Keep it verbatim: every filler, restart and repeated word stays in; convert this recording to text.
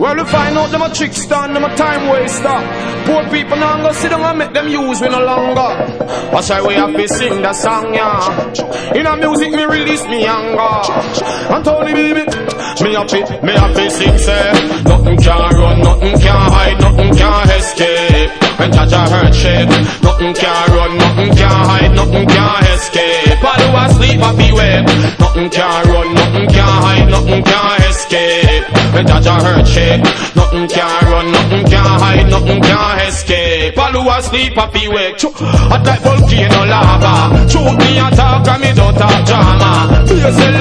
Well, we find out them a trickster and them a time waster. Poor people now go sit down and make them use me no longer. That's why we have to sing that song, yeah. In a music me release me anger. And Tony baby, me happy, me happy sing say, nothing can run, nothing can hide, nothing can escape. When Jaja hurt shit, nothing can run, nothing can hide, nothing can escape. While you asleep, I be wake. Nothing can run, nothing can hide, nothing can escape. When Jaja hurt shit, nothing can run, nothing can hide, nothing can escape. While you asleep, I be wake. Hot like volcano lava. Shoot me attack and me don't talk drama.